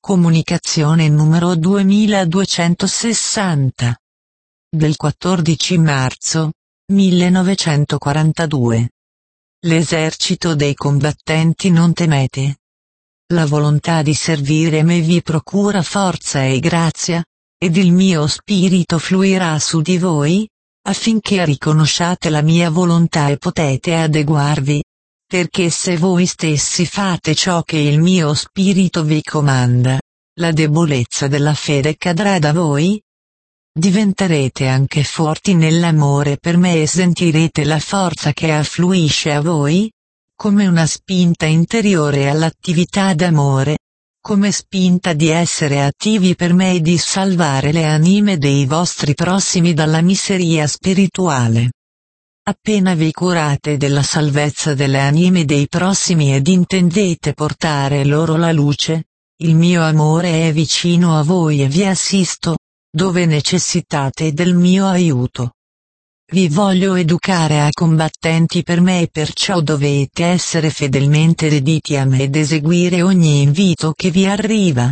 Comunicazione numero 2260. Del 14 marzo 1942. L'esercito dei combattenti non temete. La volontà di servire me vi procura forza e grazia, ed il mio spirito fluirà su di voi, affinché riconosciate la mia volontà e potete adeguarvi. Perché se voi stessi fate ciò che il mio spirito vi comanda, la debolezza della fede cadrà da voi. Diventerete anche forti nell'amore per me e sentirete la forza che affluisce a voi, come una spinta interiore all'attività d'amore, come spinta di essere attivi per me e di salvare le anime dei vostri prossimi dalla miseria spirituale. Appena vi curate della salvezza delle anime dei prossimi ed intendete portare loro la luce, il mio amore è vicino a voi e vi assisto, dove necessitate del mio aiuto. Vi voglio educare a combattenti per me e perciò dovete essere fedelmente dediti a me ed eseguire ogni invito che vi arriva.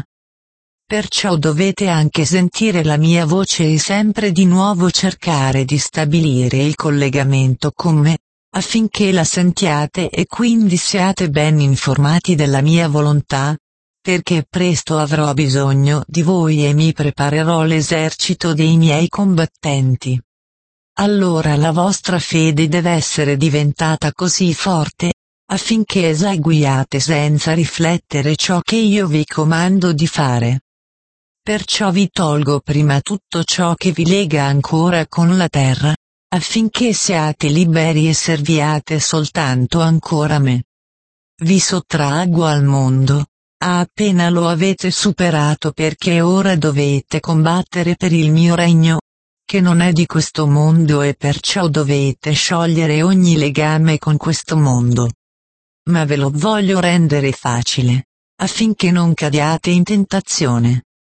Perciò dovete anche sentire la mia voce e sempre di nuovo cercare di stabilire il collegamento con me, affinché la sentiate e quindi siate ben informati della mia volontà, perché presto avrò bisogno di voi e mi preparerò l'esercito dei miei combattenti. Allora la vostra fede deve essere diventata così forte, affinché eseguiate senza riflettere ciò che io vi comando di fare. Perciò vi tolgo prima tutto ciò che vi lega ancora con la terra, affinché siate liberi e serviate soltanto ancora me. Vi sottraggo al mondo, appena lo avete superato perché ora dovete combattere per il mio regno, che non è di questo mondo e perciò dovete sciogliere ogni legame con questo mondo. Ma ve lo voglio rendere facile, affinché non cadiate in tentazione.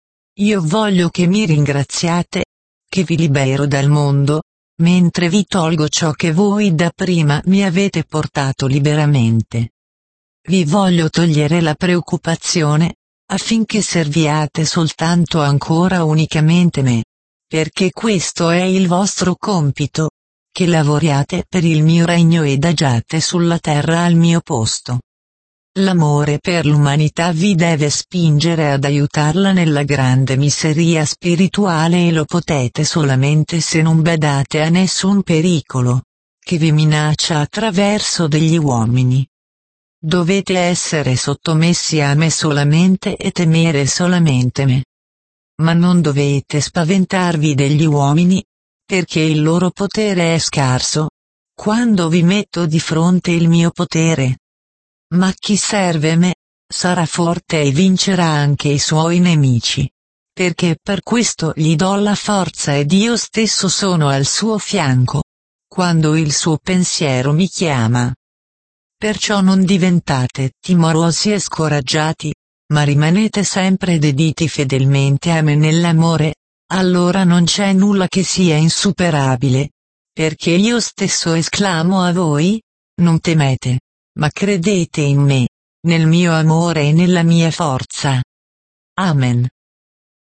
Io voglio che mi ringraziate, che vi libero dal mondo, mentre vi tolgo ciò che voi dapprima mi avete portato liberamente. Vi voglio togliere la preoccupazione, affinché serviate soltanto ancora unicamente me, perché questo è il vostro compito, che lavoriate per il mio regno ed agiate sulla terra al mio posto. L'amore per l'umanità vi deve spingere ad aiutarla nella grande miseria spirituale e lo potete solamente se non badate a nessun pericolo, che vi minaccia attraverso degli uomini. Dovete essere sottomessi a me solamente e temere solamente me. Ma non dovete spaventarvi degli uomini, perché il loro potere è scarso, quando vi metto di fronte il mio potere. Ma chi serve me, sarà forte e vincerà anche i suoi nemici. Perché per questo gli do la forza ed io stesso sono al suo fianco, quando il suo pensiero mi chiama. Perciò non diventate timorosi e scoraggiati, ma rimanete sempre dediti fedelmente a me nell'amore, allora non c'è nulla che sia insuperabile. Perché io stesso esclamo a voi, non temete, ma credete in me, nel mio amore e nella mia forza. Amen.